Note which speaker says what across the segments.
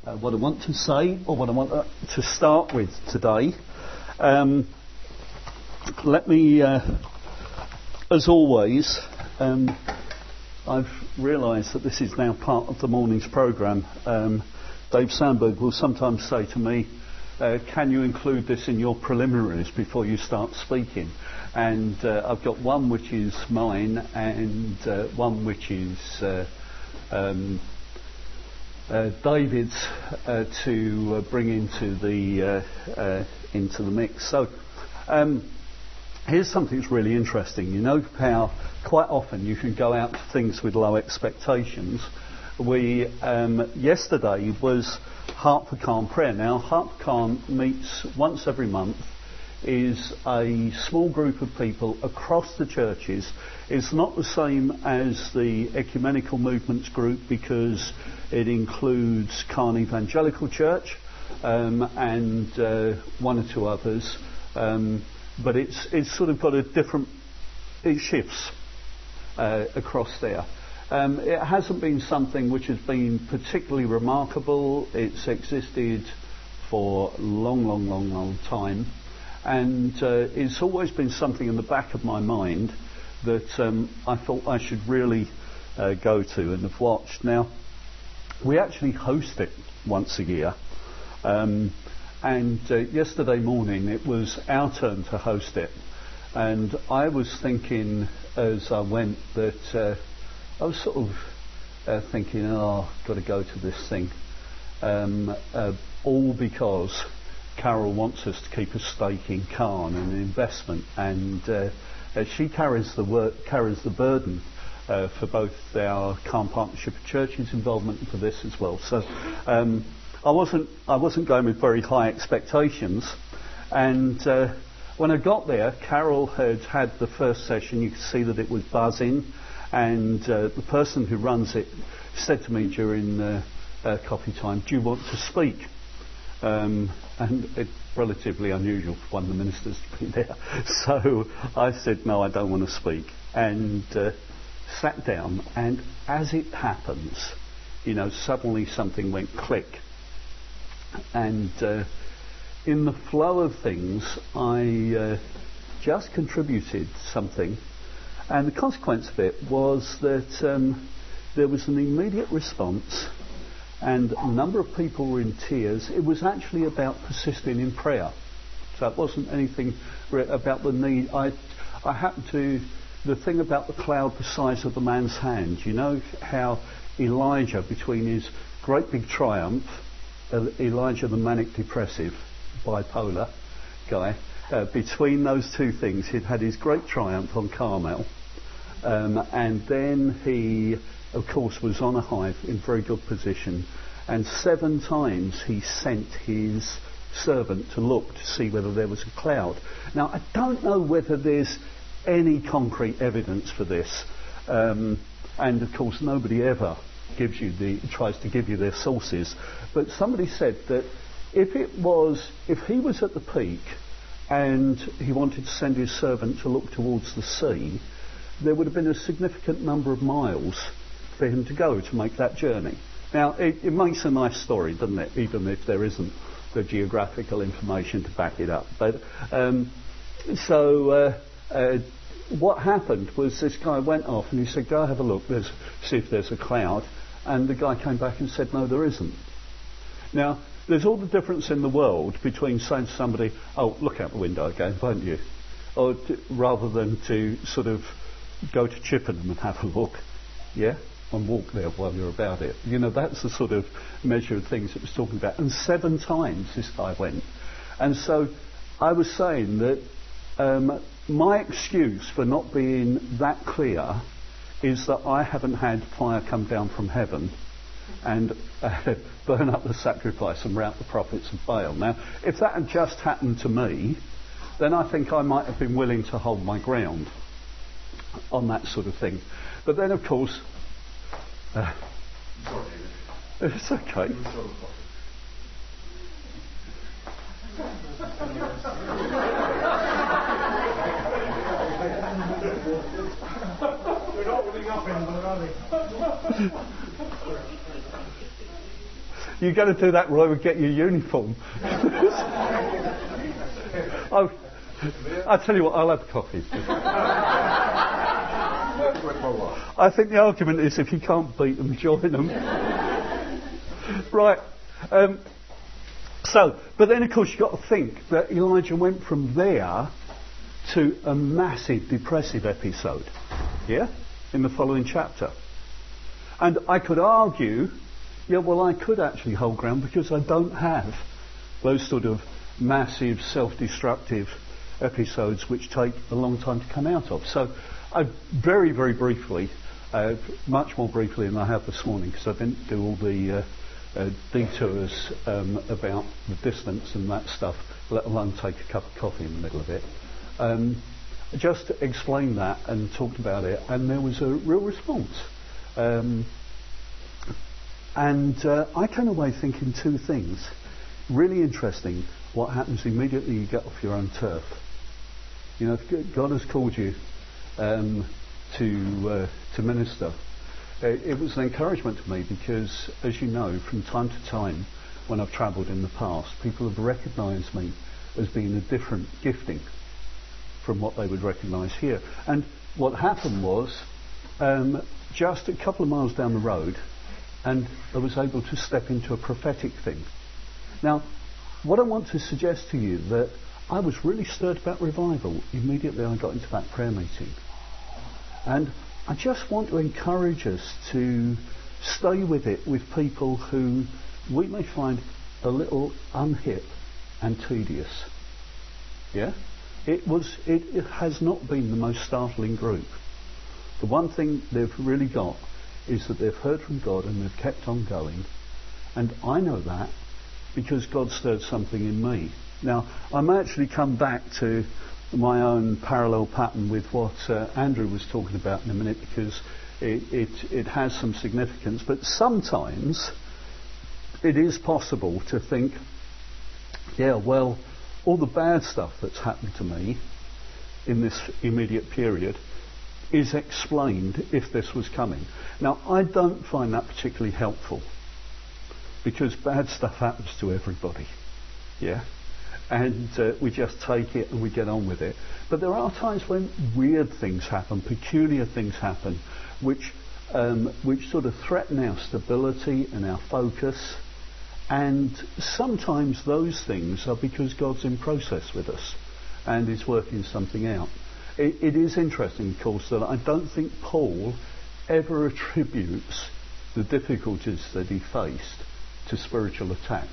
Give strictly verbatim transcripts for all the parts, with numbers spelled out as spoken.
Speaker 1: uh, what I want to say or what I want uh, to start with today. Um, let me, uh, as always, um, I've realised that this is now part of the morning's programme. Um, Dave Sandberg will sometimes say to me, uh, can you include this in your preliminaries before you start speaking? And uh, I've got one which is mine and uh, one which is uh, um, uh, David's uh, to uh, bring into the uh, uh, into the mix. So um, here's something that's really interesting. You know how quite often you can go out to things with low expectations. We um, yesterday was Heart for Calm Prayer. Now Heart for Calm meets once every month. Is a small group of people across the churches. It's not the same as the ecumenical movements group because it includes Carn Evangelical Church um, and uh, one or two others, um, but it's it's sort of got a different, it shifts uh, across there. Um, it hasn't been something which has been particularly remarkable. It's existed for a long, long, long, long time. And uh, it's always been something in the back of my mind that um, I thought I should really uh, go to and have watched. Now, we actually host it once a year. Um, and uh, yesterday morning it was our turn to host it. And I was thinking as I went that uh, I was sort of uh, thinking, oh, I've got to go to this thing. Um, uh, all because Carol wants us to keep a stake in Carn and an investment, and uh, uh, she carries the work, carries the burden uh, for both our Carn Partnership of Churches involvement and for this as well. So um, I wasn't I wasn't going with very high expectations, and uh, when I got there, Carol had had the first session. You could see that it was buzzing, and uh, the person who runs it said to me during uh, uh, coffee time, "Do you want to speak?" Um, and it's relatively unusual for one of the ministers to be there. So I said, no, I don't want to speak. And uh, sat down, and as it happens, you know, suddenly something went click. And uh, in the flow of things, I uh, just contributed something. And the consequence of it was that um, there was an immediate response. And a number of people were in tears. It was actually about persisting in prayer. So it wasn't anything re- about the need. I, I happened to, the thing about the cloud the size of the man's hand. You know how Elijah, between his great big triumph, uh, Elijah the manic depressive, bipolar guy, uh, between those two things, he'd had his great triumph on Carmel. Um, and then he, of course, was on a high in very good position, and seven times he sent his servant to look to see whether there was a cloud. Now, I don't know whether there's any concrete evidence for this, um, and of course nobody ever gives you the tries to give you their sources, but somebody said that if it was if he was at the peak and he wanted to send his servant to look towards the sea, there would have been a significant number of miles for him to go to make that journey. Now, it, it makes a nice story, doesn't it, even if there isn't the geographical information to back it up. But um, so uh, uh, what happened was this guy went off and he said, go have a look, there's, see if there's a cloud. And the guy came back and said, no, there isn't. Now, there's all the difference in the world between saying to somebody, oh, look out the window again, won't you? Or to, rather than to sort of go to Chippenham and have a look, yeah, and walk there while you're about it. You know, that's the sort of measure of things it was talking about. And seven times this guy went. And so I was saying that um, my excuse for not being that clear is that I haven't had fire come down from heaven and uh, burn up the sacrifice and rout the prophets of Baal. Now, if that had just happened to me, then I think I might have been willing to hold my ground on that sort of thing. But then, of course, uh, it's okay. We're not winning up anymore, are we? You're going to do that, Roy, we'll get your uniform. I'll, I'll tell you what, I'll have coffee. I think the argument is if you can't beat them, join them. Right. Um, so, but then of course you've got to think that Elijah went from there to a massive depressive episode. Yeah? In the following chapter. And I could argue, yeah, well, I could actually hold ground because I don't have those sort of massive self-destructive episodes which take a long time to come out of. So I very, very briefly, uh, much more briefly than I have this morning, because I didn't do all the uh, uh, detours um, about the distance and that stuff, let alone take a cup of coffee in the middle of it. Um, just explained that and talked about it, and there was a real response. Um, and uh, I came away thinking two things. Really interesting what happens immediately you get off your own turf. You know, if God has called you um, to uh, to minister, it, it was an encouragement to me because, as you know, from time to time when I've travelled in the past, people have recognised me as being a different gifting from what they would recognise here. And what happened was, um, just a couple of miles down the road, and I was able to step into a prophetic thing. Now, what I want to suggest to you that I was really stirred about revival immediately I got into that prayer meeting. And I just want to encourage us to stay with it with people who we may find a little unhip and tedious. Yeah? It was. It, it has not been the most startling group. The one thing they've really got is that they've heard from God and they've kept on going. And I know that because God stirred something in me. Now, I may actually come back to my own parallel pattern with what uh, Andrew was talking about in a minute, because it, it, it has some significance. But sometimes it is possible to think, yeah, well, all the bad stuff that's happened to me in this immediate period is explained if this was coming. Now, I don't find that particularly helpful, because bad stuff happens to everybody, yeah? And uh, we just take it and we get on with it. But there are times when weird things happen, peculiar things happen, which um, which sort of threaten our stability and our focus. And sometimes those things are because God's in process with us and is working something out. It, it is interesting, of course, that I don't think Paul ever attributes the difficulties that he faced to spiritual attack.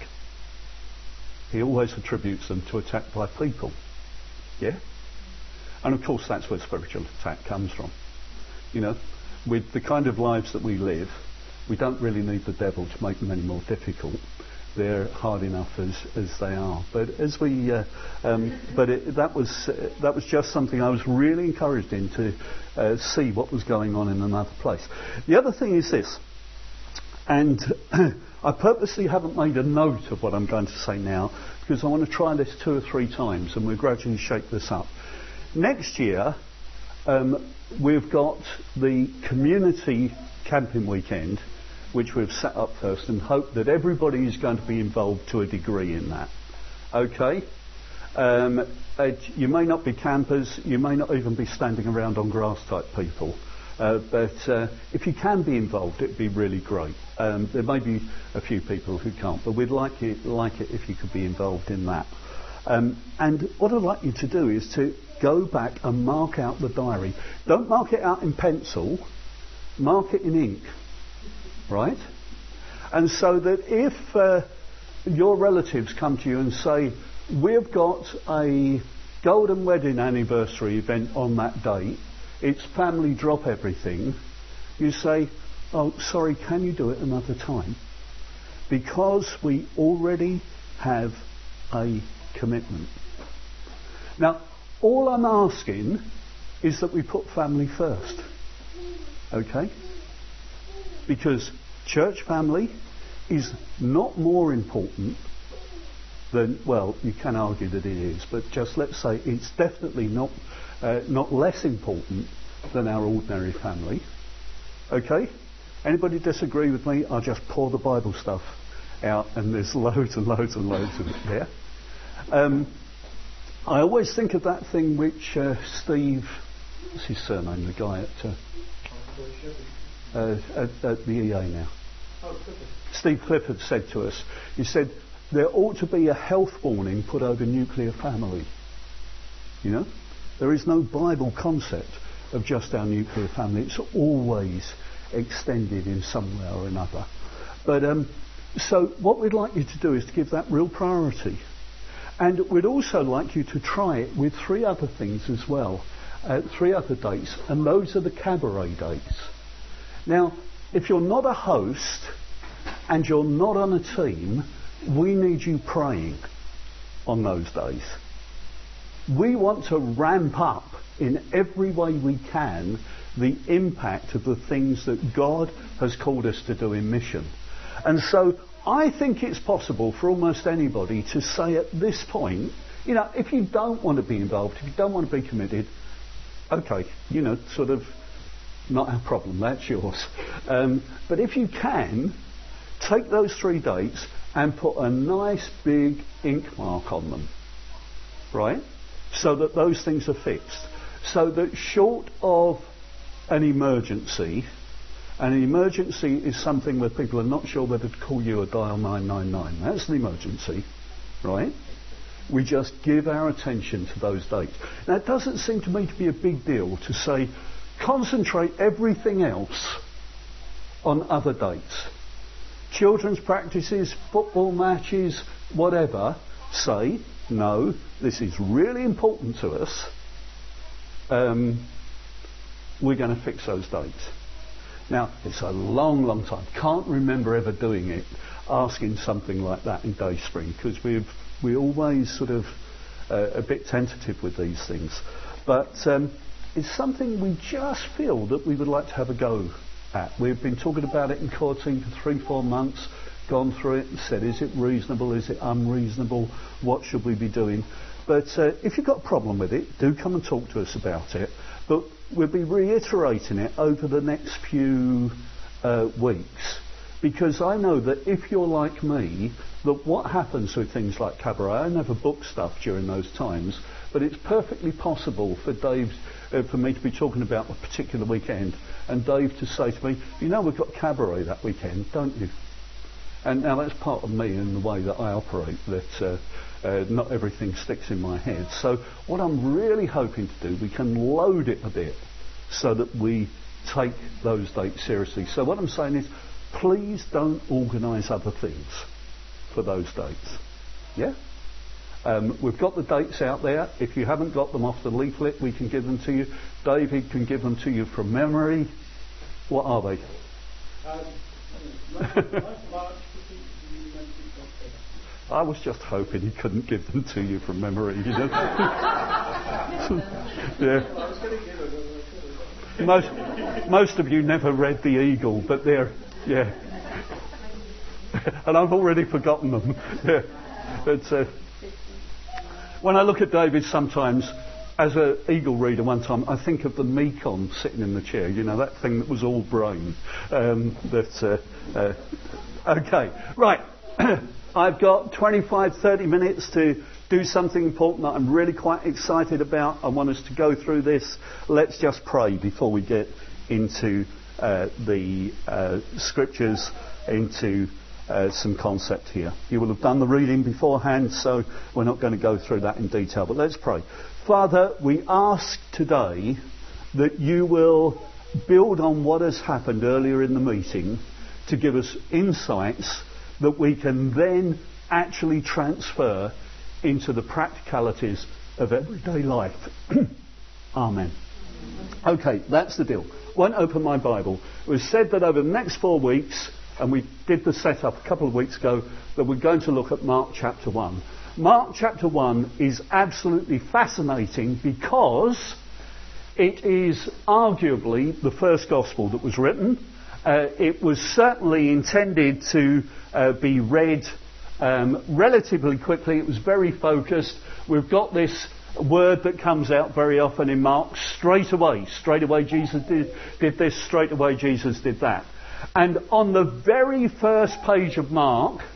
Speaker 1: He always attributes them to attack by people. Yeah? And of course that's where spiritual attack comes from. You know, with the kind of lives that we live, we don't really need the devil to make them any more difficult. They're hard enough as, as they are. But as we, uh, um, but it, that was uh, that was just something I was really encouraged in to uh, see what was going on in another place. The other thing is this, and I purposely haven't made a note of what I'm going to say now, because I want to try this two or three times and we'll gradually shake this up. Next year, um, we've got the community camping weekend, which we've set up first, and hope that everybody is going to be involved to a degree in that. Okay? Um, it, you may not be campers, you may not even be standing around on grass type people. Uh, but uh, if you can be involved, it'd be really great. Um, there may be a few people who can't, but we'd like it, like it if you could be involved in that. Um, and what I'd like you to do is to go back and mark out the diary. Don't mark it out in pencil, mark it in ink, right? And so that if uh, your relatives come to you and say, we've got a golden wedding anniversary event on that date, it's family drop everything, you say, oh, sorry, can you do it another time? Because we already have a commitment. Now, all I'm asking is that we put family first. Okay? Because church family is not more important than, well, you can argue that it is, but just let's say it's definitely not uh, not less important than our ordinary family. Okay? Anybody disagree with me? I'll just pour the Bible stuff out, and there's loads and loads and loads of it there. Um, I always think of that thing which uh, Steve, what's his surname, the guy at, uh, uh, at, at the E A now. Oh, Clifford. Steve Clifford said to us, he said, there ought to be a health warning put over nuclear family. You know? There is no Bible concept of just our nuclear family. It's always extended in some way or another. But um, so what we'd like you to do is to give that real priority. And we'd also like you to try it with three other things as well. Uh, three other dates. And those are the cabaret dates. Now, if you're not a host and you're not on a team, we need you praying on those days. We want to ramp up in every way we can the impact of the things that God has called us to do in mission. And so I think it's possible for almost anybody to say at this point, you know, if you don't want to be involved, if you don't want to be committed, okay, you know, sort of not our problem, that's yours. Um, but if you can, take those three dates and put a nice big ink mark on them, right? So that those things are fixed. So that short of an emergency, and an emergency is something where people are not sure whether to call you or dial nine nine nine. That's an emergency, right? We just give our attention to those dates. Now, it doesn't seem to me to be a big deal to say, concentrate everything else on other dates. Children's practices, football matches, whatever, say, no, this is really important to us. Um, we're going to fix those dates. Now, it's a long, long time. Can't remember ever doing it, asking something like that in Dayspring, because we've we always sort of uh, a bit tentative with these things. But um, it's something we just feel that we would like to have a go at. We've been talking about it in core team for three, four months, gone through it and said, is it reasonable, is it unreasonable, what should we be doing? But uh, if you've got a problem with it, do come and talk to us about it. But we'll be reiterating it over the next few uh, weeks, because I know that if you're like me, that what happens with things like cabaret, I never book stuff during those times, but it's perfectly possible for Dave, uh, for me to be talking about a particular weekend, and Dave to say to me, you know, we've got cabaret that weekend, don't you? And now that's part of me and the way that I operate, that uh, uh, not everything sticks in my head. So what I'm really hoping to do, we can load it a bit so that we take those dates seriously. So what I'm saying is, please don't organise other things for those dates. Yeah? Um, we've got the dates out there. If you haven't got them off the leaflet, we can give them to you. David can give them to you from memory. What are they? Um, I was just hoping he couldn't give them to you from memory, you know. Yeah. Most, most of you never read The Eagle, but they're, yeah. And I've already forgotten them. Yeah. But uh, when I look at David sometimes, as an Eagle reader one time, I think of the Mekon sitting in the chair, you know, that thing that was all brain. Um, that, uh, uh, okay, right. I've got twenty-five, thirty minutes to do something important that I'm really quite excited about. I want us to go through this. Let's just pray before we get into uh, the uh, scriptures, into uh, some concept here. You will have done the reading beforehand, so we're not going to go through that in detail. But let's pray. Father, we ask today that you will build on what has happened earlier in the meeting to give us insights that we can then actually transfer into the practicalities of everyday life. Amen. Okay, that's the deal. Won't open my Bible. It was said that over the next four weeks, and we did the setup a couple of weeks ago, that we're going to look at Mark chapter one. Mark chapter one is absolutely fascinating because it is arguably the first gospel that was written. Uh, it was certainly intended to uh, be read um, relatively quickly. It was very focused. We've got this word that comes out very often in Mark, straight away. Straight away Jesus did, did this, straight away Jesus did that. And on the very first page of Mark,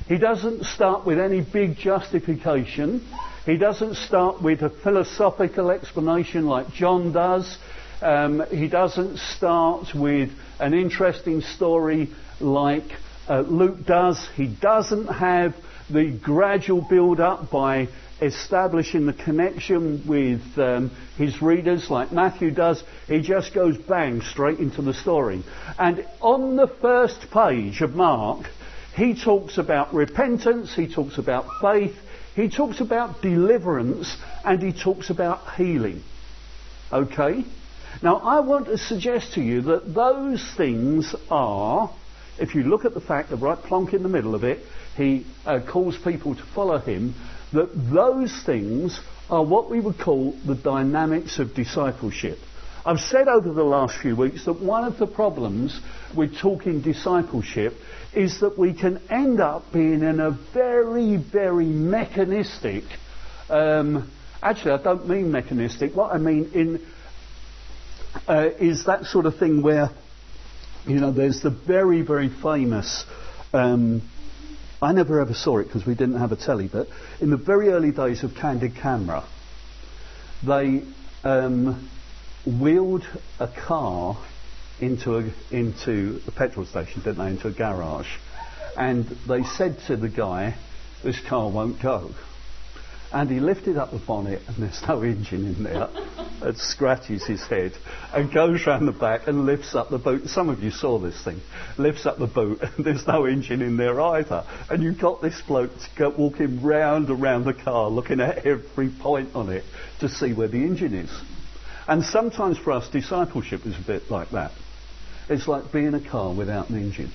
Speaker 1: He doesn't start with any big justification. He doesn't start with a philosophical explanation like John does. Um, he doesn't start with an interesting story like uh, Luke does. He doesn't have the gradual build-up by establishing the connection with um, his readers like Matthew does. He just goes bang straight into the story. And on the first page of Mark, he talks about repentance, he talks about faith, he talks about deliverance, and he talks about healing. Okay? Now, I want to suggest to you that those things are, if you look at the fact that right plonk in the middle of it, he uh, calls people to follow him, that those things are what we would call the dynamics of discipleship. I've said over the last few weeks that one of the problems with talking discipleship is that we can end up being in a very, very mechanistic, um, actually I don't mean mechanistic, what I mean in uh, is that sort of thing where, you know, there's the very, very famous, um, I never ever saw it because we didn't have a telly, but in the very early days of Candid Camera, they um, wheeled a car into a, into a petrol station, didn't they, into a garage, and they said to the guy, this car won't go. And he lifted up the bonnet and there's no engine in there, and scratches his head and goes round the back and lifts up the boot. Some of you saw this thing. Lifts up the boot and there's no engine in there either. And you've got this bloke go, walking round and round the car looking at every point on it to see where the engine is. And sometimes for us discipleship is a bit like that. It's like being a car without an engine.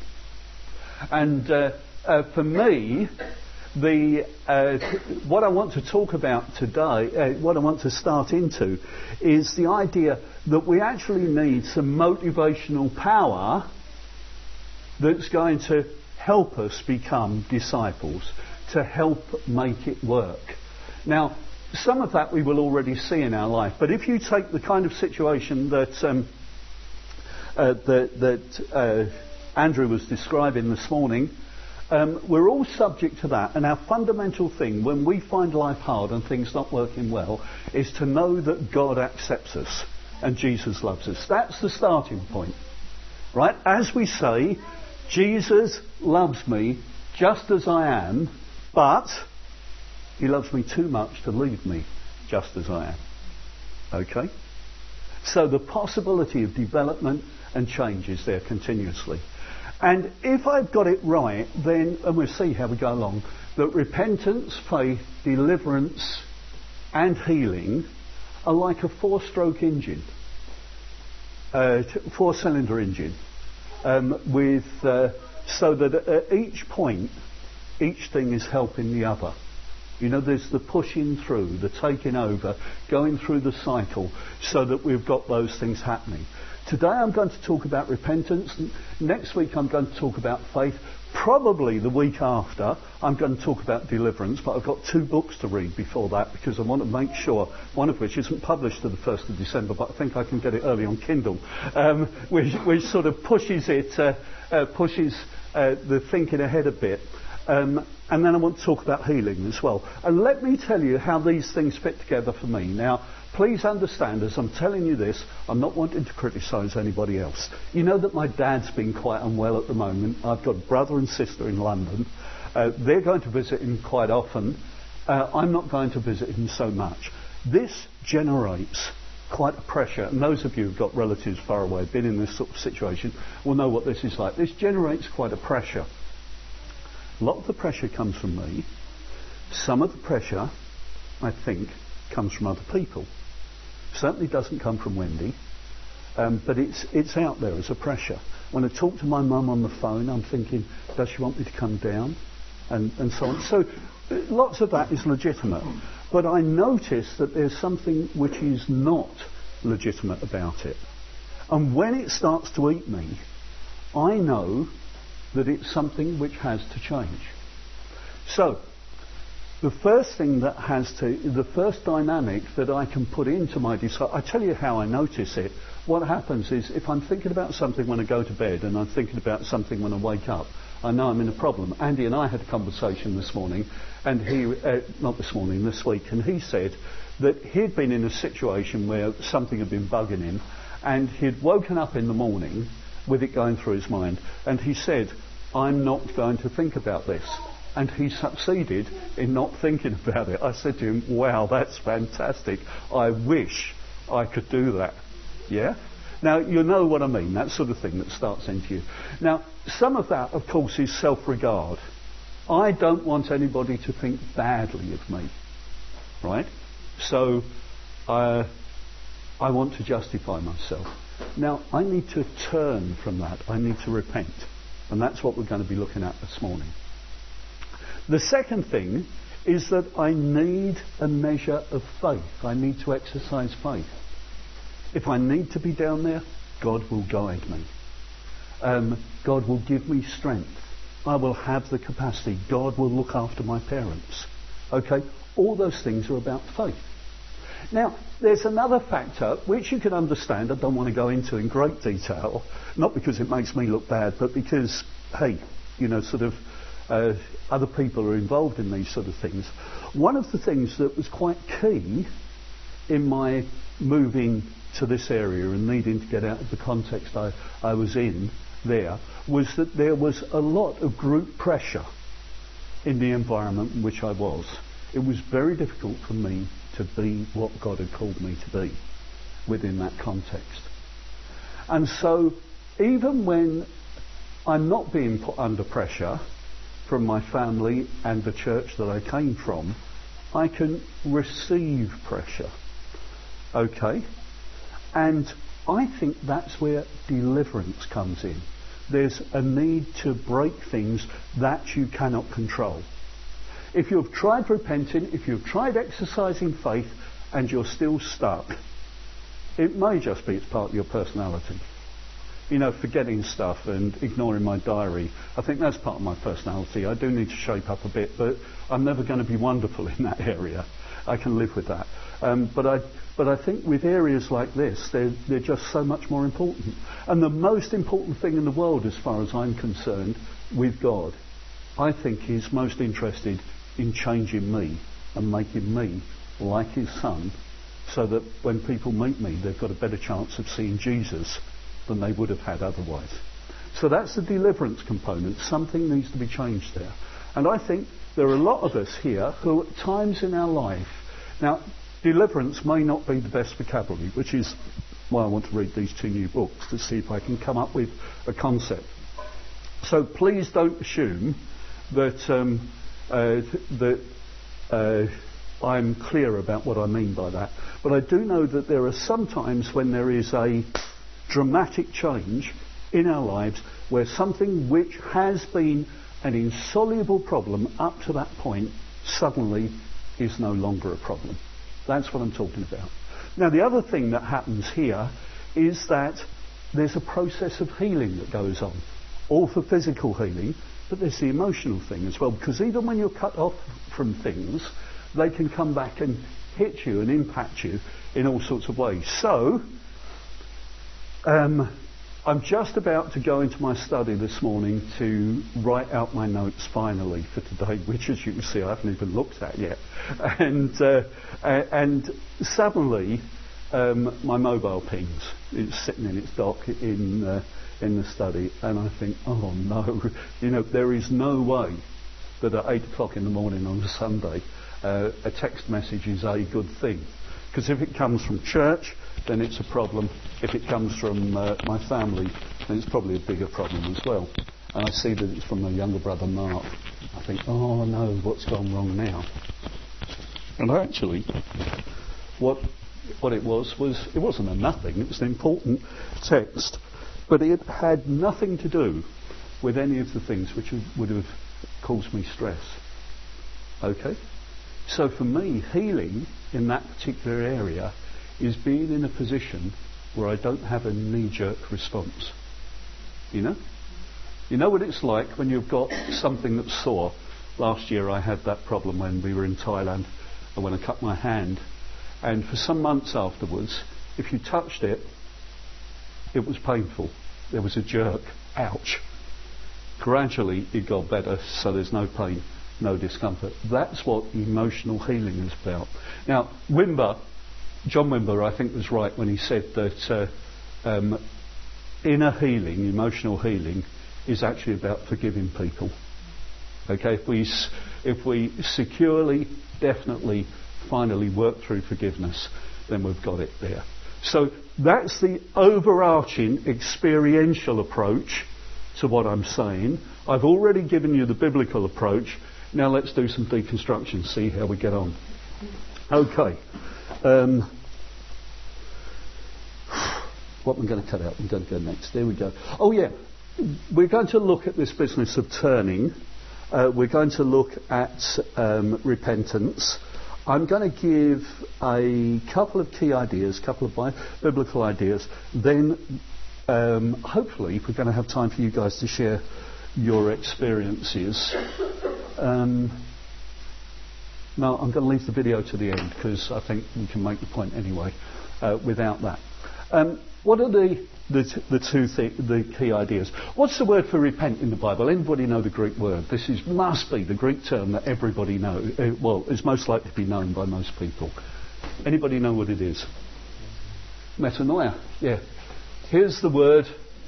Speaker 1: And uh, uh, for me, The, uh, what I want to talk about today, uh, what I want to start into, is the idea that we actually need some motivational power that's going to help us become disciples, to help make it work. Now, some of that we will already see in our life, but if you take the kind of situation that um, uh, that, that uh, Andrew was describing this morning, Um, we're all subject to that, and our fundamental thing when we find life hard and things not working well is to know that God accepts us and Jesus loves us. That's the starting point, right? As we say, Jesus loves me just as I am, but he loves me too much to leave me just as I am. Okay? So the possibility of development and change is there continuously. And if I've got it right, then, and we'll see how we go along, that repentance, faith, deliverance and healing are like a four-stroke engine, uh, four-cylinder engine, um, with uh, so that at each point, each thing is helping the other. You know, there's the pushing through, the taking over, going through the cycle, so that we've got those things happening. Today I'm going to talk about repentance. Next week I'm going to talk about faith. Probably the week after I'm going to talk about deliverance, but I've got two books to read before that because I want to make sure, one of which isn't published to the first of December, but I think I can get it early on Kindle, um, which, which sort of pushes it, uh, uh, pushes uh, the thinking ahead a bit. Um, and then I want to talk about healing as well. And let me tell you how these things fit together for me. Now, please understand, as I'm telling you this, I'm not wanting to criticise anybody else. You know that my dad's been quite unwell at the moment. I've got a brother and sister in London. Uh, they're going to visit him quite often. Uh, I'm not going to visit him so much. This generates quite a pressure, and those of you who've got relatives far away, been in this sort of situation, will know what this is like. This generates quite a pressure. A lot of the pressure comes from me. Some of the pressure, I think, comes from other people. Certainly doesn't come from Wendy, um, but it's it's out there as a pressure. When I talk to my mum on the phone, I'm thinking, does she want me to come down? And, and so on. So lots of that is legitimate. But I notice that there's something which is not legitimate about it. And when it starts to eat me, I know that it's something which has to change. So, the first thing that has to, the first dynamic that I can put into my desire, I tell you how I notice it. What happens is, if I'm thinking about something when I go to bed and I'm thinking about something when I wake up, I know I'm in a problem. Andy and I had a conversation this morning, and he, uh, not this morning, this week, and he said that he'd been in a situation where something had been bugging him, and he'd woken up in the morning with it going through his mind, and he said, I'm not going to think about this. And he succeeded in not thinking about it. I said to him, wow, that's fantastic. I wish I could do that. Yeah? Now, you know what I mean, that sort of thing that starts into you. Now, some of that, of course, is self-regard. I don't want anybody to think badly of me. Right? So, uh, I want to justify myself. Now, I need to turn from that. I need to repent. And that's what we're going to be looking at this morning. The second thing is that I need a measure of faith. I need to exercise faith. If I need to be down there, God will guide me. Um, God will give me strength. I will have the capacity. God will look after my parents. Okay? All those things are about faith. Now, there's another factor which you can understand, I don't want to go into in great detail, not because it makes me look bad, but because, hey, you know, sort of uh, other people are involved in these sort of things. One of the things that was quite key in my moving to this area and needing to get out of the context I, I was in there was that there was a lot of group pressure in the environment in which I was. It was very difficult for me to be what God had called me to be within that context. And so, even when I'm not being put under pressure from my family and the church that I came from, I can receive pressure. Okay? And I think that's where deliverance comes in. There's a need to break things that you cannot control. If you've tried repenting, if you've tried exercising faith, and you're still stuck, it may just be it's part of your personality. You know, forgetting stuff and ignoring my diary, I think that's part of my personality. I do need to shape up a bit, but I'm never going to be wonderful in that area. I can live with that. Um, but I but I think with areas like this, they're, they're just so much more important. And the most important thing in the world, as far as I'm concerned, with God, I think He's most interested in changing me and making me like His Son, so that when people meet me, they've got a better chance of seeing Jesus than they would have had otherwise. So that's the deliverance component. Something needs to be changed there. And I think there are a lot of us here who at times in our life... Now, deliverance may not be the best vocabulary, which is why I want to read these two new books, to see if I can come up with a concept. So please don't assume that... Um, Uh, that uh, I'm clear about what I mean by that. But I do know that there are some times when there is a dramatic change in our lives where something which has been an insoluble problem up to that point suddenly is no longer a problem. That's what I'm talking about. Now, the other thing that happens here is that there's a process of healing that goes on, all for physical healing. But there's the emotional thing as well, because even when you're cut off from things, they can come back and hit you and impact you in all sorts of ways. So, um, I'm just about to go into my study this morning to write out my notes finally for today, which, as you can see, I haven't even looked at yet. And uh, and suddenly, um, my mobile pings. It's sitting in its dock in... Uh, in the study, and I think, oh no, you know, there is no way that at eight o'clock in the morning on a Sunday uh, a text message is a good thing, because if it comes from church, then it's a problem. If it comes from uh, my family, then it's probably a bigger problem as well. And I see that it's from my younger brother Mark. I think, oh no, what's gone wrong now? And actually, what what it was was it wasn't a nothing. It was an important text. But it had nothing to do with any of the things which would have caused me stress. Okay? So for me, healing in that particular area is being in a position where I don't have a knee-jerk response. You know? You know what it's like when you've got something that's sore. Last year I had that problem when we were in Thailand and when I cut my hand. And for some months afterwards, if you touched it, it was painful. There was a jerk. Ouch. Gradually it got better, so there's no pain, no discomfort. That's what emotional healing is about. Now, Wimber, John Wimber, I think was right when he said that uh, um, inner healing, emotional healing, is actually about forgiving people. Okay, if we if we securely, definitely, finally work through forgiveness, then we've got it there. So that's the overarching experiential approach to what I'm saying. I've already given you the biblical approach. Now let's do some deconstruction, see how we get on. Okay. Um, what am I going to cut out? I'm going to go next. There we go. Oh yeah, we're going to look at this business of turning. Uh, we're going to look at um, repentance. I'm going to give a couple of key ideas, a couple of bi- biblical ideas. Then, um, hopefully, we're going to have time for you guys to share your experiences. Um, no, I'm going to leave the video to the end because I think we can make the point anyway uh, without that. Um, what are the the, t- the two th- the key ideas? What's the word for repent in the Bible? Anybody know the Greek word? This is must be the Greek term that everybody knows. Uh, well, is most likely to be known by most people. Anybody know what it is? Metanoia. Yeah. Here's the word.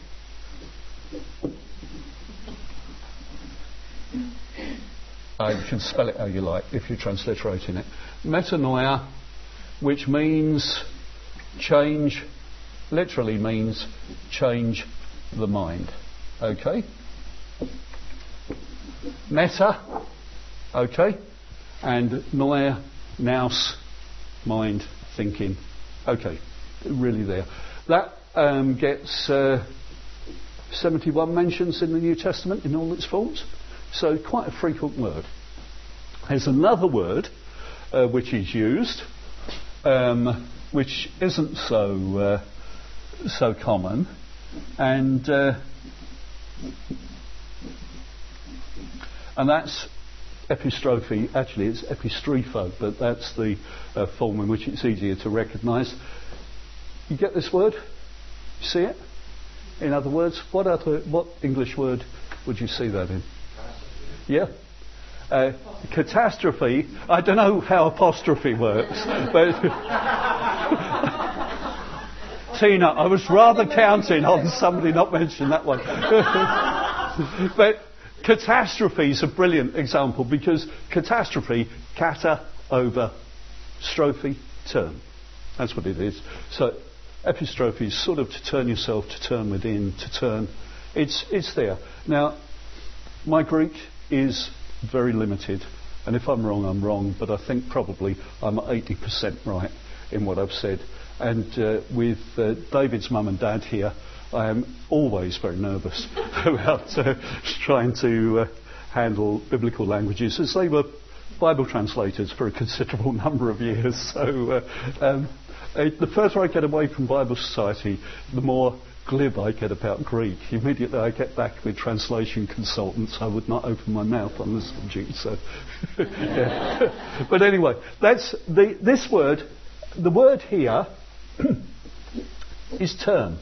Speaker 1: Uh, you can spell it how you like if you're transliterating it. Metanoia, which means change, literally means change the mind. Okay? Meta, okay? And noia, nous, mind, thinking. Okay, really there. That um, gets uh, seventy-one mentions in the New Testament in all its forms. So quite a frequent word. There's another word uh, which is used, um, which isn't so uh, so common, and uh, and that's epistrophe. Actually, it's epistrepho, but that's the uh, form in which it's easier to recognise. You get this word? See it? In other words, what other what English word would you see that in? Yeah. Uh, catastrophe. I don't know how apostrophe works, but Tina, I was rather counting on somebody not mentioning that one. But catastrophe is a brilliant example because catastrophe, kata, over, strophe, turn. That's what it is. So epistrophe is sort of to turn yourself, to turn within, to turn. It's it's there. Now, my Greek is very limited, and if I'm wrong, I'm wrong, but I think probably I'm eighty percent right in what I've said. And uh, with uh, David's mum and dad here, I am always very nervous about uh, trying to uh, handle biblical languages, as they were Bible translators for a considerable number of years. So uh, um, uh, the further I get away from Bible Society, the more glib I get about Greek. Immediately I get back with translation consultants. I would not open my mouth on the subject. So, yeah. But anyway, that's the, this word. The word here is turn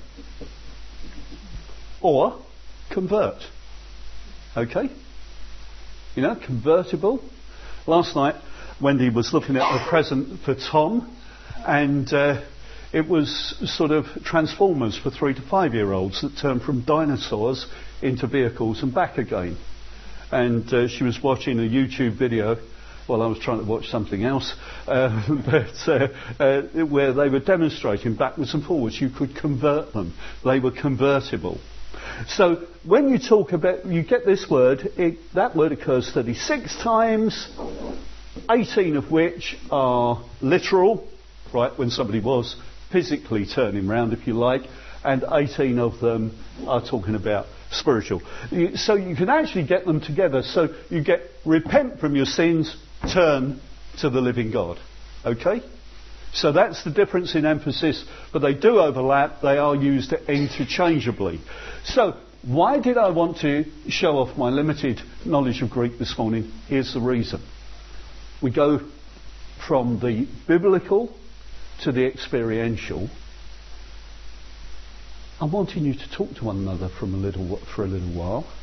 Speaker 1: or convert. Okay, you know, convertible. Last night, Wendy was looking at a present for Tom, and. Uh, It was sort of Transformers for three to five year olds that turned from dinosaurs into vehicles and back again. And uh, she was watching a YouTube video while I was trying to watch something else, uh, but uh, uh, where they were demonstrating backwards and forwards. You could convert them. They were convertible. So when you talk about, you get this word, it, that word occurs thirty-six times, eighteen of which are literal, right, when somebody was physically turning round, if you like, and eighteen of them are talking about spiritual. You, so you can actually get them together. So you get repent from your sins, turn to the living God. Okay? So that's the difference in emphasis, but they do overlap. They are used interchangeably. So why did I want to show off my limited knowledge of Greek this morning? Here's the reason. We go from the biblical to the experiential. I'm wanting you to talk to one another from a little for a little while.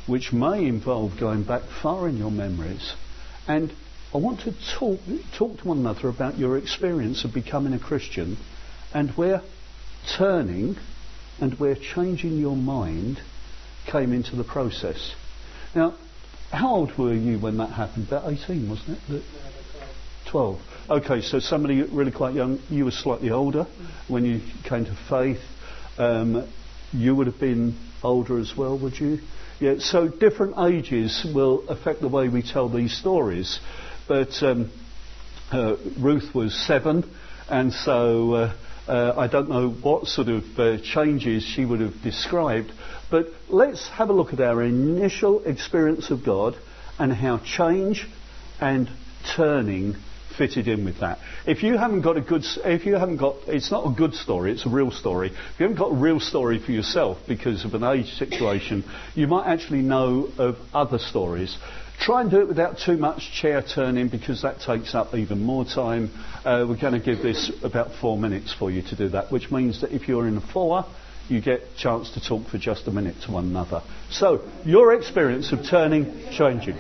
Speaker 1: which may involve going back far in your memories. And I want to talk, talk to one another about your experience of becoming a Christian and where turning and where changing your mind came into the process. Now, how old were you when that happened? About eighteen, wasn't it? The twelve. Okay, so somebody really quite young. You were slightly older when you came to faith. Um, you would have been older as well, would you? Yeah, so different ages will affect the way we tell these stories. But um, uh, Ruth was seven, and so uh, uh, I don't know what sort of uh, changes she would have described. But let's have a look at our initial experience of God and how change and turning fitted in with that. If you haven't got a good, if you haven't got, it's not a good story, it's a real story. If you haven't got a real story for yourself because of an age situation, you might actually know of other stories. Try and do it without too much chair turning because that takes up even more time. Uh, we're going to give this about four minutes for you to do that, which means that if you're in a four, you get a chance to talk for just a minute to one another. So, your experience of turning, changing.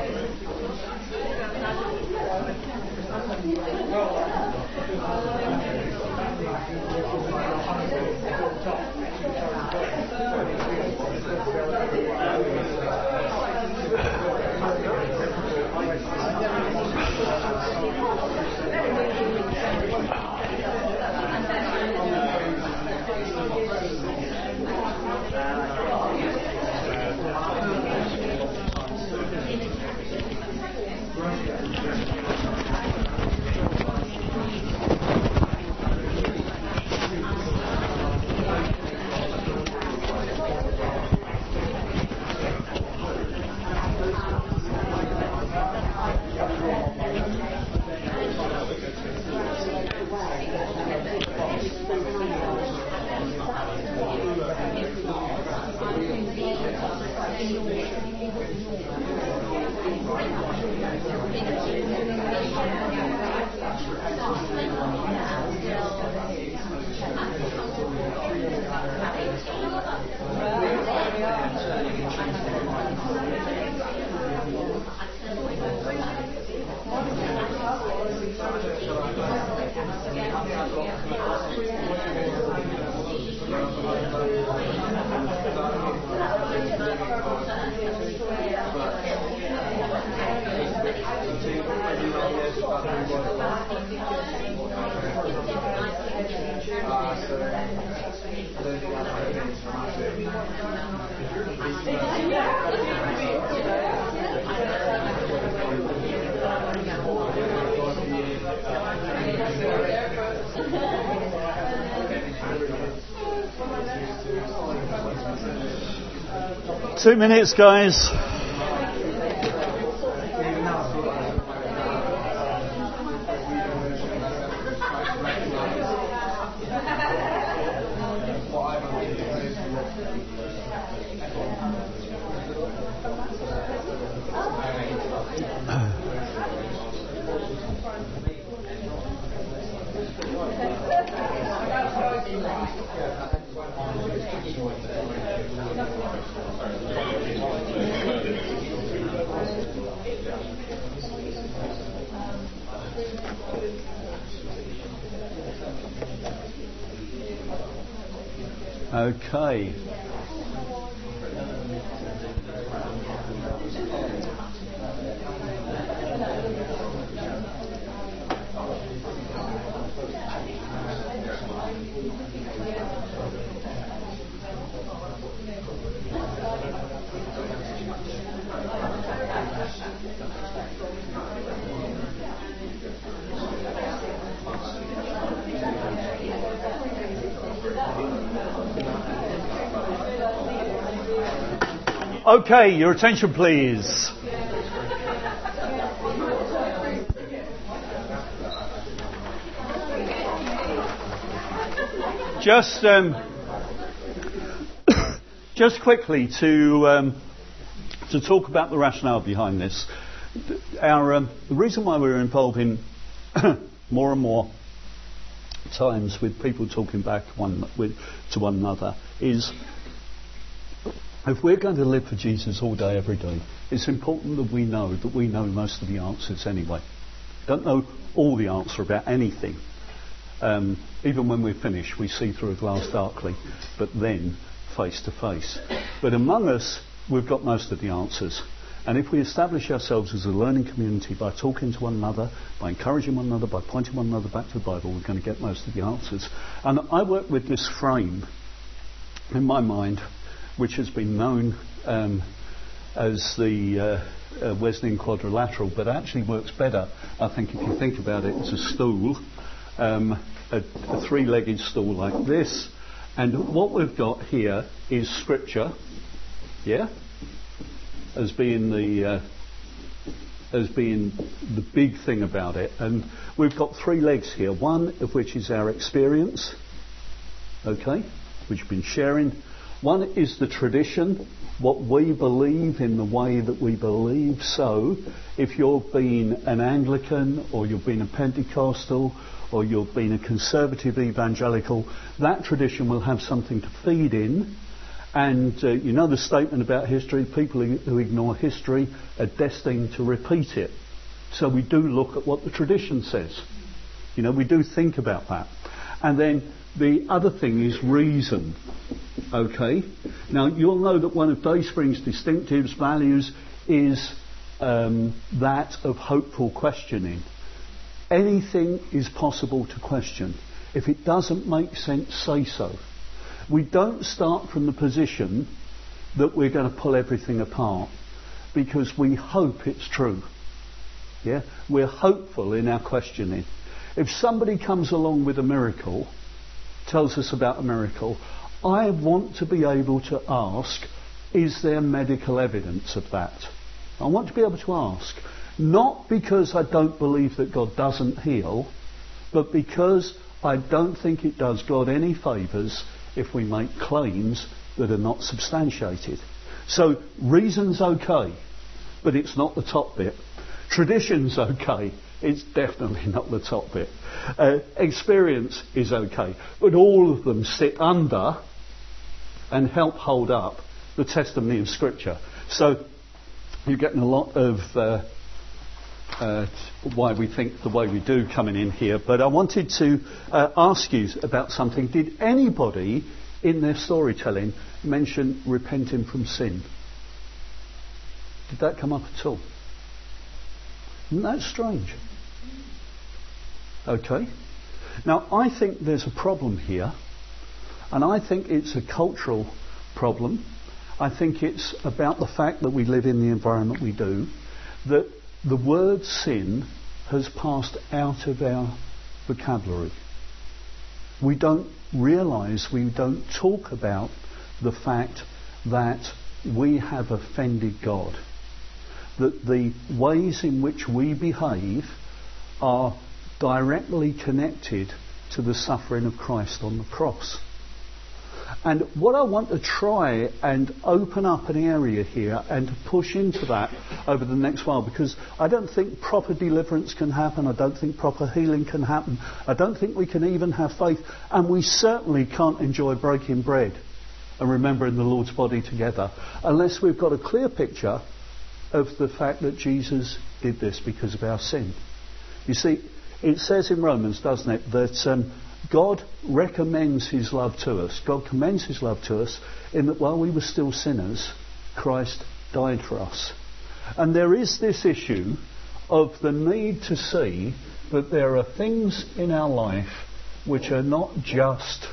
Speaker 1: Two minutes, guys. Okay. Okay, your attention please. Just um, just quickly to um, to talk about the rationale behind this. Our um, the reason why we're involved in more and more times with people talking back one with, to one another is If we're going to live for Jesus all day, every day, it's important that we know that we know most of the answers anyway. Don't know all the answer about anything. Um, even when we're finished, we see through a glass darkly, but then face to face. But among us, we've got most of the answers. And if we establish ourselves as a learning community by talking to one another, by encouraging one another, by pointing one another back to the Bible, we're going to get most of the answers. And I work with this frame in my mind, which has been known um, as the uh, uh, Wesleyan quadrilateral, but actually works better, I think, if you think about it, as a stool, um, a, a three-legged stool like this. And what we've got here is Scripture, yeah, as being the uh, as being the big thing about it. And we've got three legs here, one of which is our experience, okay, which we've been sharing. One is the tradition, what we believe in the way that we believe. So, if you've been an Anglican, or you've been a Pentecostal, or you've been a conservative evangelical, that tradition will have something to feed in. And uh, you know the statement about history, people who, who ignore history are destined to repeat it. So we do look at what the tradition says. You know, we do think about that. And then the other thing is reason. Okay? Now, you'll know that one of Dayspring's distinctives, values, is um, that of hopeful questioning. Anything is possible to question. If it doesn't make sense, say so. We don't start from the position that we're going to pull everything apart, because we hope it's true. Yeah? We're hopeful in our questioning. If somebody comes along with a miracle, tells us about a miracle, I want to be able to ask, is there medical evidence of that? I want to be able to ask, not because I don't believe that God doesn't heal, but because I don't think it does God any favours if we make claims that are not substantiated. So reason's okay, but it's not the top bit. Tradition's okay, it's definitely not the top bit. Uh, experience is okay, but all of them sit under and help hold up the testimony of Scripture. So you're getting a lot of uh, uh, why we think the way we do coming in here. But I wanted to uh, ask you about something. Did anybody in their storytelling mention repenting from sin? Did that come up at all? Isn't that strange? Okay. Now, I think there's a problem here, and I think it's a cultural problem. I think it's about the fact that we live in the environment we do, that the word sin has passed out of our vocabulary. We don't realise, we don't talk about the fact that we have offended God. That the ways in which we behave are directly connected to the suffering of Christ on the cross. And what I want to try and open up an area here and to push into that over the next while, because I don't think proper deliverance can happen, I don't think proper healing can happen, I don't think we can even have faith, and we certainly can't enjoy breaking bread and remembering the Lord's body together unless we've got a clear picture of the fact that Jesus did this because of our sin. You see, it says in Romans, doesn't it, that um, God recommends his love to us. God commends his love to us in that while we were still sinners, Christ died for us. And there is this issue of the need to see that there are things in our life which are not just,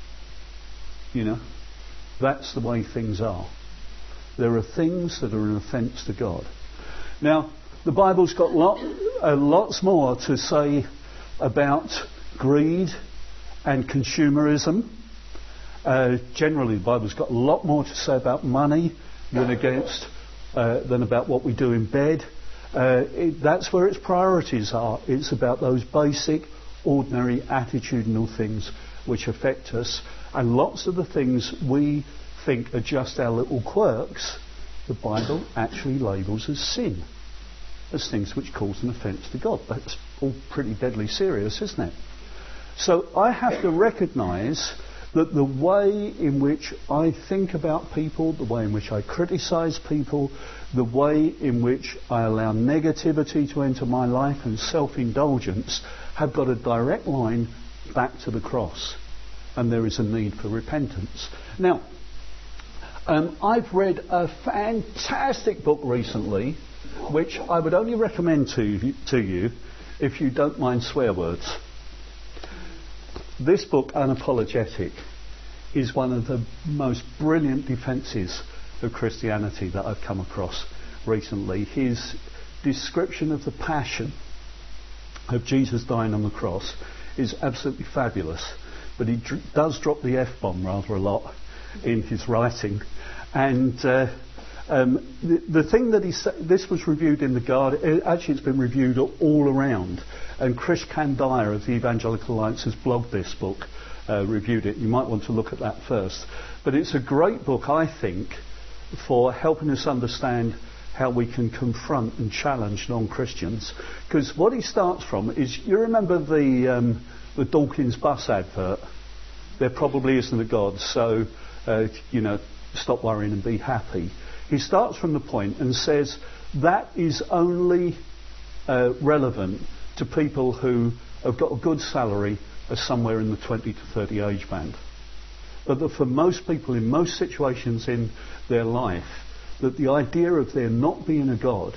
Speaker 1: you know, that's the way things are. There are things that are an offence to God. Now, the Bible's got lot, uh, lots more to say about greed and consumerism. Uh, generally, the Bible's got a lot more to say about money than against uh, than about what we do in bed. Uh, it, that's where its priorities are. It's about those basic, ordinary, attitudinal things which affect us. And lots of the things we think are just our little quirks, the Bible actually labels as sin, as things which cause an offence to God. That's all pretty deadly serious, isn't it? So I have to recognise that the way in which I think about people, the way in which I criticise people, the way in which I allow negativity to enter my life and self-indulgence have got a direct line back to the cross. And there is a need for repentance. Now, um, I've read a fantastic book recently, which I would only recommend to you, to you if you don't mind swear words. This book, Unapologetic, is one of the most brilliant defences of Christianity that I've come across recently. His description of the passion of Jesus dying on the cross is absolutely fabulous, but he dr- does drop the F-bomb rather a lot in his writing. And uh, um, the, the thing that he said, this was reviewed in The Guardian, actually it's been reviewed all around, and Chris Candia of the Evangelical Alliance has blogged this book, uh, reviewed it. You might want to look at that first. But it's a great book, I think, for helping us understand how we can confront and challenge non-Christians. Because what he starts from is, you remember the um, the Dawkins bus advert? There probably isn't a God, so, uh, you know, stop worrying and be happy. He starts from the point and says that is only uh, relevant to people who have got a good salary are somewhere in the twenty to thirty age band. But that for most people in most situations in their life, that the idea of there not being a God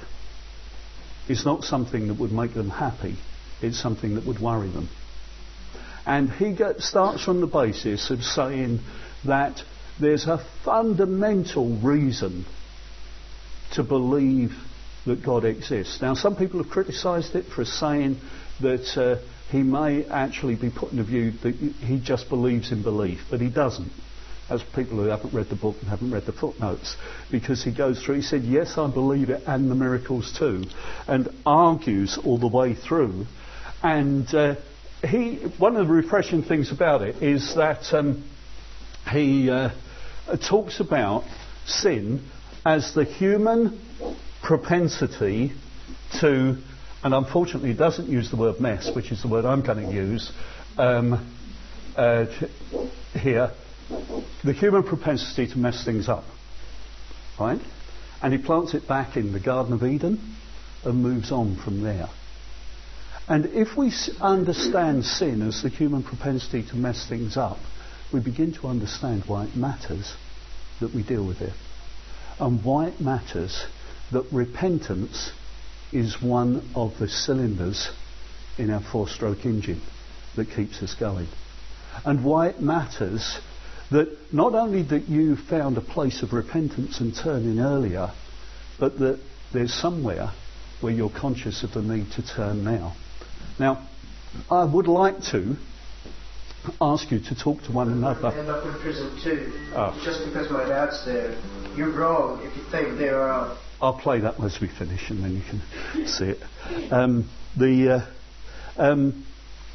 Speaker 1: is not something that would make them happy, it's something that would worry them. And he get, starts from the basis of saying that there's a fundamental reason to believe that God exists. Now, some people have criticised it for saying that uh, he may actually be putting a view that he just believes in belief, but he doesn't. As people who haven't read the book and haven't read the footnotes, because he goes through, he said, yes, I believe it, and the miracles too, and argues all the way through. And uh, he, one of the refreshing things about it is that um, he uh, talks about sin as the human propensity to, and unfortunately he doesn't use the word mess, which is the word I'm going to use um, uh, here, the human propensity to mess things up, right? And he plants it back in the Garden of Eden and moves on from there. And if we understand sin as the human propensity to mess things up, we begin to understand why it matters that we deal with it, and why it matters that repentance is one of the cylinders in our four-stroke engine that keeps us going, and why it matters that not only that you found a place of repentance and turning earlier, but that there's somewhere where you're conscious of the need to turn now. Now, I would like to ask you to talk to one another.
Speaker 2: End up in prison too.
Speaker 1: Oh.
Speaker 2: Just because my dad's there. You're wrong if you think they are.
Speaker 1: I'll play that as we finish, and then you can see it. Um, the uh, um,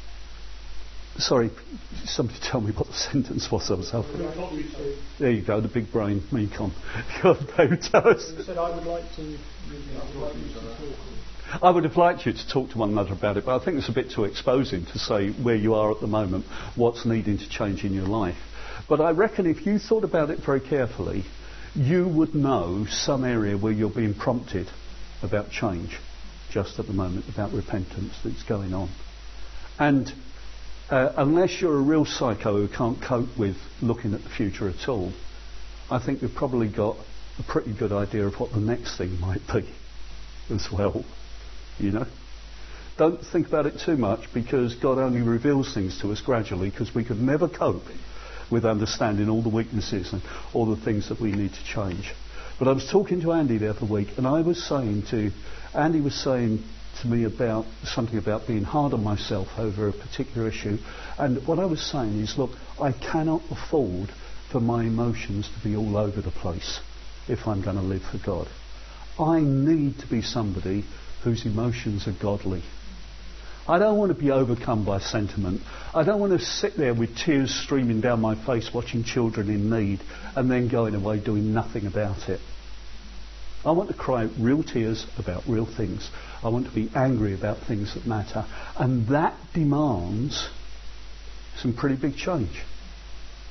Speaker 1: sorry, somebody tell me what the sentence was. I was helping. There you go, the big brain, me con. David, tell us.
Speaker 3: You said I would like to. I would like you to talk.
Speaker 1: I would have liked you to talk to one another about it, but I think it's a bit too exposing to say where you are at the moment, what's needing to change in your life. But I reckon if you thought about it very carefully, you would know some area where you're being prompted about change just at the moment, about repentance that's going on. And uh, unless you're a real psycho who can't cope with looking at the future at all, I think you've probably got a pretty good idea of what the next thing might be as well. You know, don't think about it too much, because God only reveals things to us gradually, because we could never cope with understanding all the weaknesses and all the things that we need to change. But I was talking to Andy the other week, and I was saying to Andy was saying to me about something about being hard on myself over a particular issue, and what I was saying is, look, I cannot afford for my emotions to be all over the place if I'm going to live for God. I need to be somebody whose emotions are godly. I don't want to be overcome by sentiment. I don't want to sit there with tears streaming down my face watching children in need and then going away doing nothing about it. I want to cry real tears about real things. I want to be angry about things that matter. And that demands some pretty big change.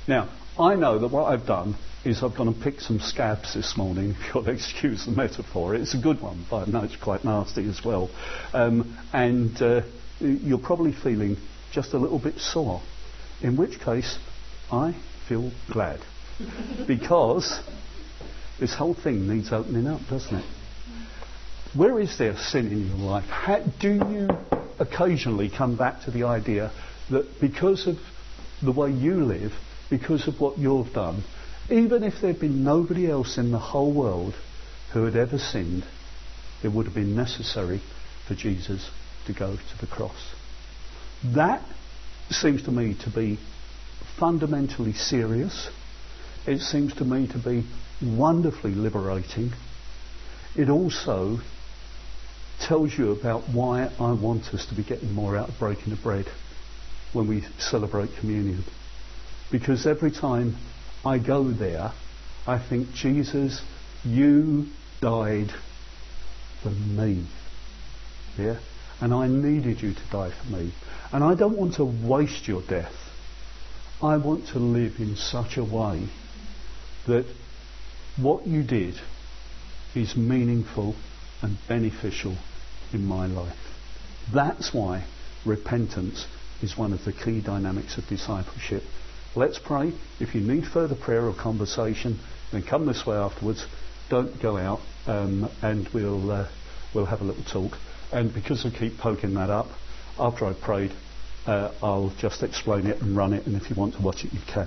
Speaker 1: Now, I know that what I've done is I've gone and picked some scabs this morning, if you'll excuse the metaphor. It's a good one, but I know it's quite nasty as well. Um, and uh, you're probably feeling just a little bit sore, in which case I feel glad. Because this whole thing needs opening up, doesn't it? Where is there sin in your life? How, do you occasionally come back to the idea that because of the way you live, because of what you've done, even if there had been nobody else in the whole world who had ever sinned, it would have been necessary for Jesus to go to the cross? That seems to me to be fundamentally serious. It seems to me to be wonderfully liberating. It also tells you about why I want us to be getting more out of breaking the bread when we celebrate communion. Because every time I go there, I think, Jesus, you died for me. Yeah? And I needed you to die for me. And I don't want to waste your death. I want to live in such a way that what you did is meaningful and beneficial in my life. That's why repentance is one of the key dynamics of discipleship. Let's pray. If you need further prayer or conversation, then come this way afterwards. Don't go out, um, and we'll uh, we'll have a little talk. And because I keep poking that up, after I've prayed, uh, I'll just explain it and run it, and if you want to watch it, you can.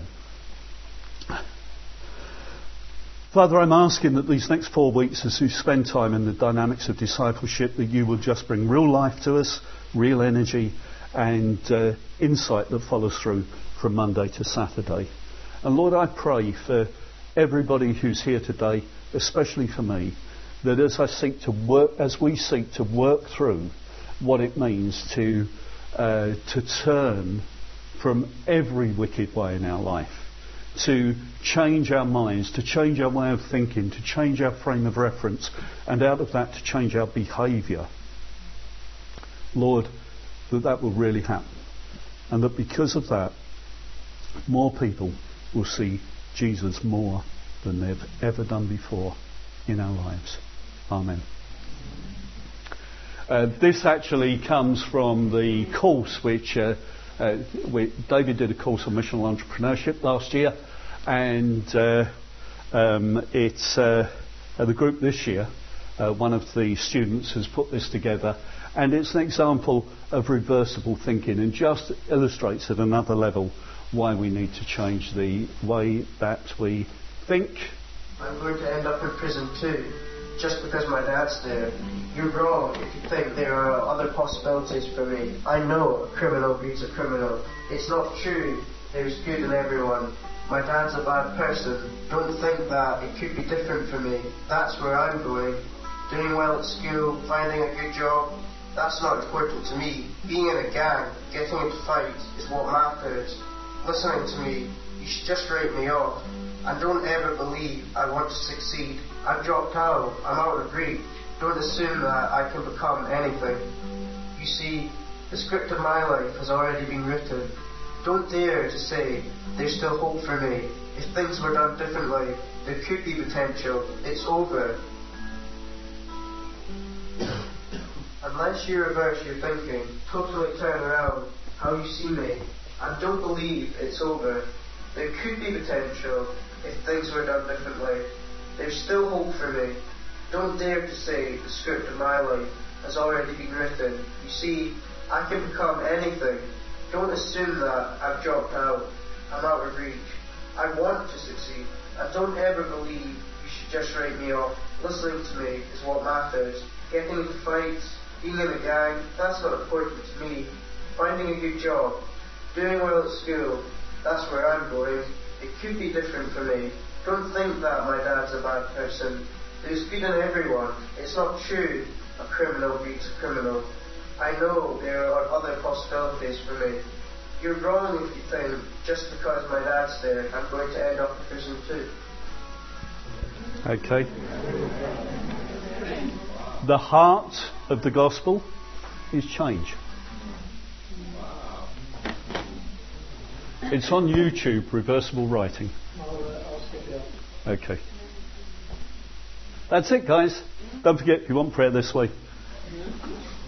Speaker 1: Father, I'm asking that these next four weeks, as we spend time in the dynamics of discipleship, that you will just bring real life to us, real energy, and uh, insight that follows through from Monday to Saturday. And Lord, I pray for everybody who's here today, especially for me, that as I seek to work, as we seek to work through what it means to uh, to turn from every wicked way in our life, to change our minds, to change our way of thinking, to change our frame of reference, and out of that to change our behaviour. Lord, that that will really happen. And that because of that, more people will see Jesus more than they've ever done before in our lives. Amen. Uh, this actually comes from the course which uh, uh, we, David did a course on missional entrepreneurship last year, and uh, um, it's uh, uh, the group this year. Uh, one of the students has put this together, and it's an example of reversible thinking, and just illustrates at another level why we need to change the way that we think.
Speaker 2: I'm going to end up in prison too, just because my dad's there. You're wrong if you think there are other possibilities for me. I know a criminal breeds a criminal. It's not true there's good in everyone. My dad's a bad person. Don't think that it could be different for me. That's where I'm going. Doing well at school, finding a good job, that's not important to me. Being in a gang, getting into fights is what matters. Listening to me, you should just write me off. And don't ever believe I want to succeed. I've dropped out. I'm out of reach. Don't assume that I can become anything. You see, the script of my life has already been written. Don't dare to say there's still hope for me. If things were done differently, there could be potential. It's over. Unless you reverse your thinking, totally turn around how you see me, and don't believe it's over. There could be potential if things were done differently. There's still hope for me. Don't dare to say the script of my life has already been written. You see, I can become anything. Don't assume that I've dropped out. I'm out of reach. I want to succeed. And don't ever believe you should just write me off. Listening to me is what matters. Getting into fights, being in a gang, that's not important to me. Finding a good job, doing well at school, that's where I'm going. It could be different for me. Don't think that my dad's a bad person. There's good in everyone. It's not true a criminal beats a criminal. I know there are other possibilities for me. You're wrong if you think just because my dad's there, I'm going to end up in prison too.
Speaker 1: Okay. The heart of the gospel is change. It's on YouTube, Reversible Writing.
Speaker 3: I'll, uh, I'll skip it up.
Speaker 1: Okay. That's it, guys. Don't forget, if you want prayer this way.